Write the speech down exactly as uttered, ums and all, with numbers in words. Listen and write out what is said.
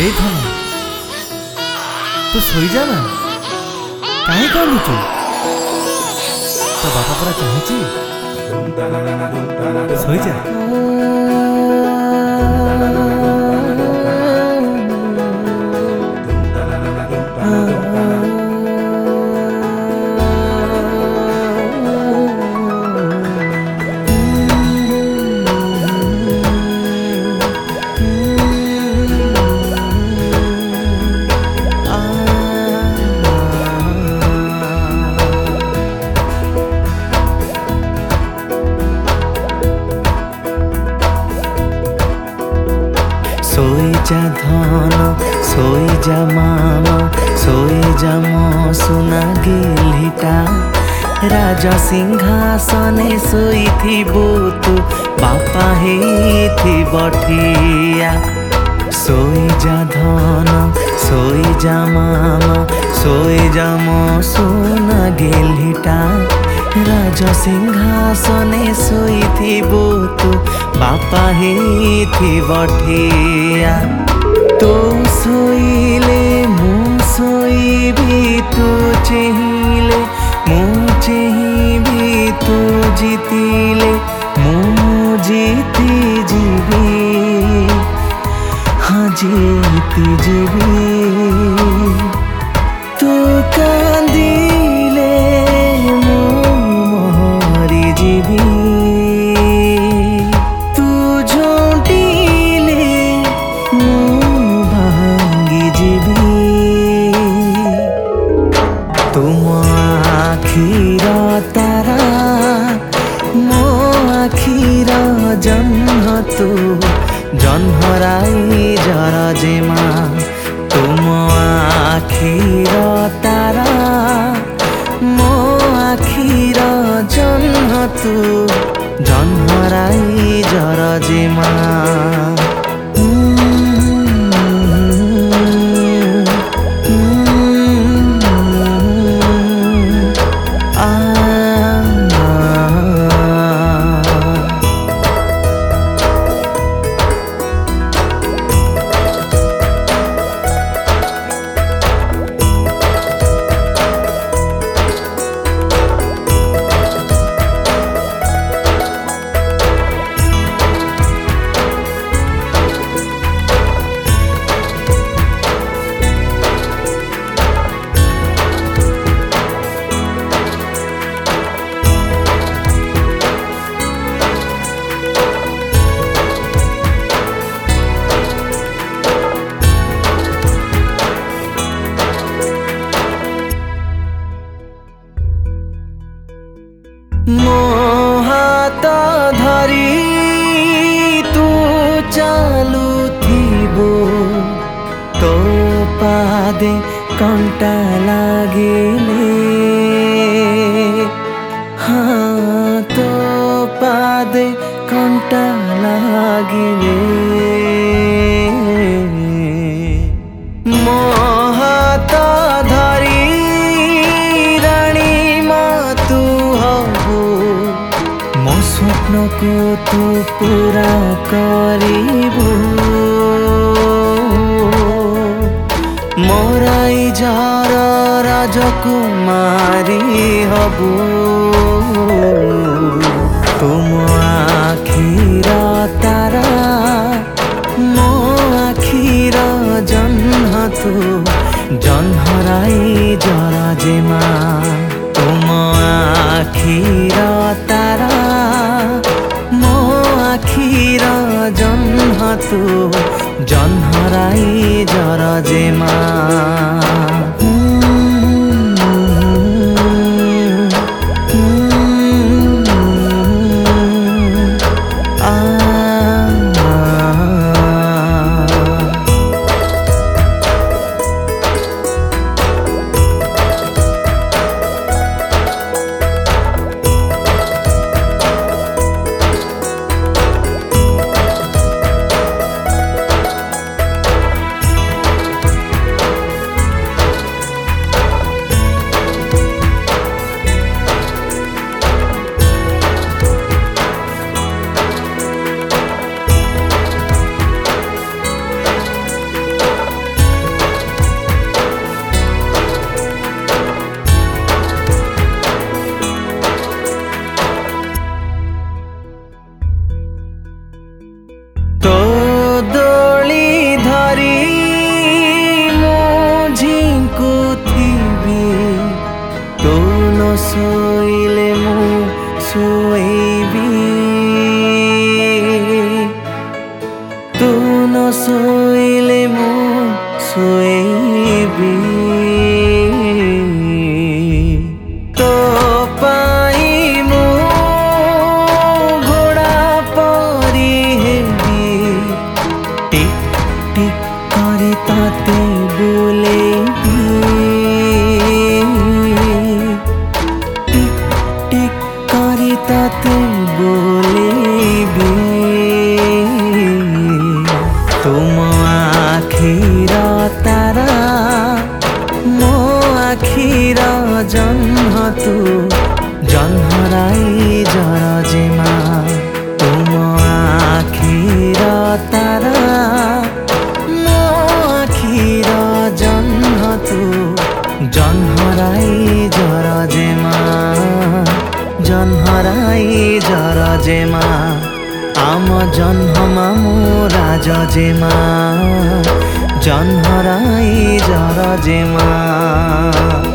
ए धन तू सोई जा ना कहीं कांदुचु तो बापा पूरा चाहूची सोई जा सोई जा धन सोई जा मामा सोई जा मो सुना गिलिटा राजा सिंहासने सोई थी तू बापा ही थी बठिया सोई जा धन सोई जा मामा सोई जा मो सुना गिलिटा राजा सिंहासने सोई थी तू बापा ही थी बठिया तू सोईले मु सोईबी तू चेहिले मु चेहिबी तू जीतिले मु जीति जीवी हाँ जीति जीवी तू कांदिले मु मोहरी जीवी तुम आखिर तारा मो आखिर जन्म तू जन्हराई जर जेमा तुम आखिर तारा मो आखिर जन्म तू जन्हराई जर जेमा मो हाथ धरी तू चालू थीबो तो पादे कंटा लागिले हाँ तो पादे कंटा लागिले मो हाथ धरी स्वप्न को तू पूरा करिबू मोराई जार राजकुमारी हबू तुम आखिर तारा मो आखिर जन्म तू जन्हराई जर जेमा तुम आखिर तारा मो आखिर जन्म तू जन्हराई जर जेमा ଶୋଇଲେ ମୁଁ ଶୋଇବି, ତୁ ନ ଶୋଇଲେ ମୁଁ ଶୋଇବି। ତୋ ପାଇଁ ମୁଁ ଘୋଡ଼ା ପରି ହେବି, ଟିକ୍ ଟିକ୍ କରି ତତେ ବୁଲେଇବି, ଟିକ୍ ଟିକ୍ କରି ତତେ ବୁଲେଇବି। ତୁମ ଆଖିର ତାରା ମୋ ଆଖିର ଜହ୍ନ ତୁ, ଜହ୍ନରାଇ ଜରଜେମା। ତୁମ ଆଖିର ତାରା ମୋ ଆଖିର ଜହ୍ନ ତୁ, ଜହ୍ନରାଇ ଜରଜେମା, ଜହ୍ନରାଇ ଜରଜେମା। आम जन्ममा मो राजजेमा, जन्हराई जरजेमा।